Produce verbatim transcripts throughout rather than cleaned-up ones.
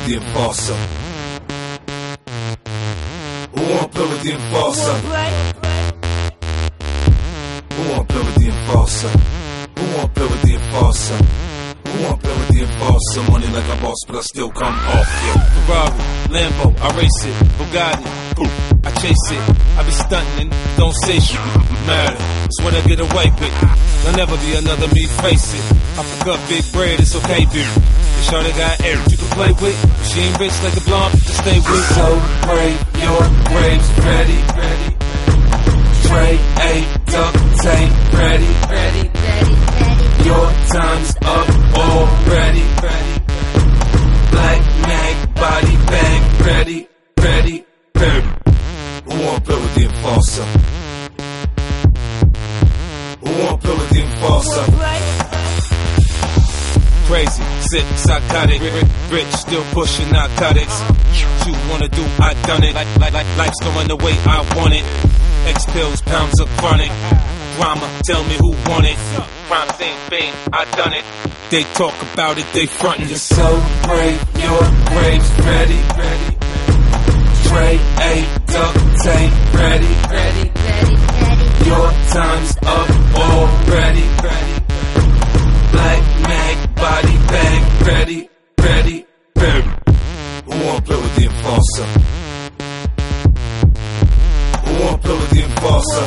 the enforcer? Who wanna play with the enforcer? Who wanna play with the enforcer? Who wanna play with the enforcer? Who wanna play with the enforcer? Money like a boss, but I still come off, yeah. Ferrari, Lambo, I race it. Bugatti, I chase it. I be stunting and don't say shit. Matter, it's what I get away with. There'll never be another me, face it. I pick up big bread, it's okay, bitch. The shorty got air you can play with. She ain't rich like a blonde, to stay with. So pray your graves ready, ready. Trey, A, duct tape, ready, ready, ready, ready. Your time's up already, ready. Black mag, body bag, ready, ready, ready. Who wanna play with the enforcer? Who wanna play with the enforcer? Crazy, sick, psychotic, rich, still pushing narcotics. You wanna do, I done it. Like, like, like life's going the way I want it. X pills, pounds of chronic. Drama, tell me who want it. Crime, thing, fame, I done it. They talk about it, they frontin'. You're so brave, your graves ready, ready. Trey, A, duct tape, ready, ready, ready, ready. Your time's up already, ready. Black mag, body bag, ready, ready, ready. Who wanna play with the enforcer? Who wanna play with the enforcer?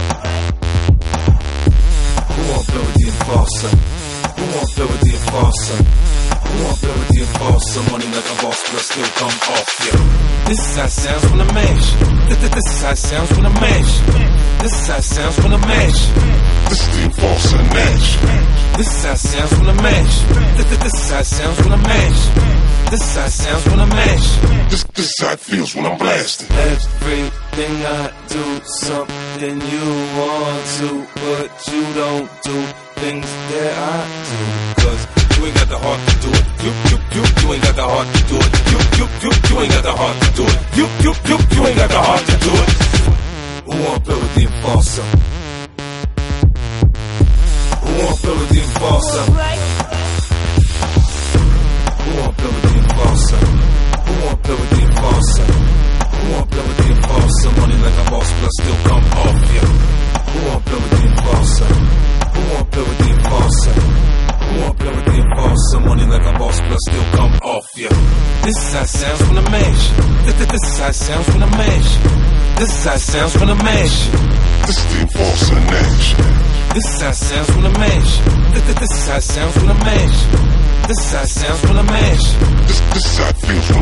Who wanna play with the enforcer? Who wanna play with the enforcer? Who wanna play with the enforcer? Money like a boss, but I still come off, yeah. This is how it sounds when I mash. This is how it sounds when I mash. This is how it sounds when I mash. This is the enforcer Nash. This is how it sounds when I mash. This is how it sounds when I mash. This is how it sounds when I mash. This, this is how it feels when I'm blasting. Everything I do, something you want to, but you don't do things that I do. Cause you ain't got the heart to do it. You, you, you, you ain't got the heart to do it. You, you, you, you ain't got the heart to do it. You, you, you, you ain't got the heart to do it. Who wanna play with the enforcer? Who wanna play with the enforcer? Who wanna play with the enforcer? Who wanna play with the enforcer? Who wanna play with the enforcer? Money like a boss, but I still come off, yeah. Who wanna play with the enforcer? Who wanna play with the enforcer? Who wanna play with the enforcer? Money like a boss, but I still come off, yeah. This is how it sounds when I mash. This is how it sounds when I mash. This is how it sounds when I mash. This is the enforcer Nash. This is how it sounds when I mash. This is how it sounds when I mash. This is how it sounds when I mash. This, this is how it feels when